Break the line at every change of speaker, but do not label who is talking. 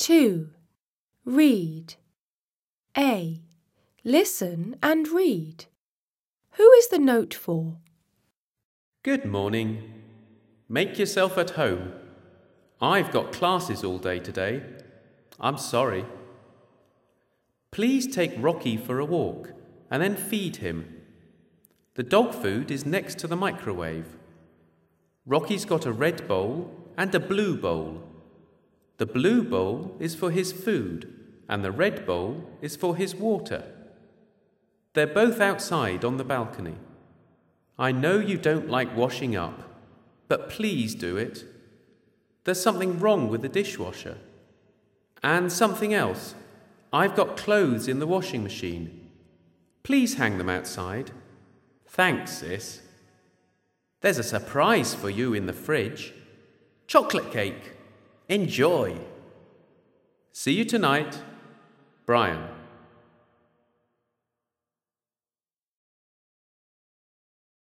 2. Read. A. Listen and read. Who is the note for?
Good morning. Make yourself at home. I've got classes all day today. I'm sorry. Please take Rocky for a walk and then feed him. The dog food is next to the microwave. Rocky's got a red bowl and a blue bowl. The blue bowl is for his food and the red bowl is for his water. They're both outside on the balcony. I know you don't like washing up, but please do it. There's something wrong with the dishwasher. And something else. I've got clothes in the washing machine. Please hang them outside. Thanks, sis. There's a surprise for you in the fridge. Chocolate cake. Enjoy. See you tonight. Brian.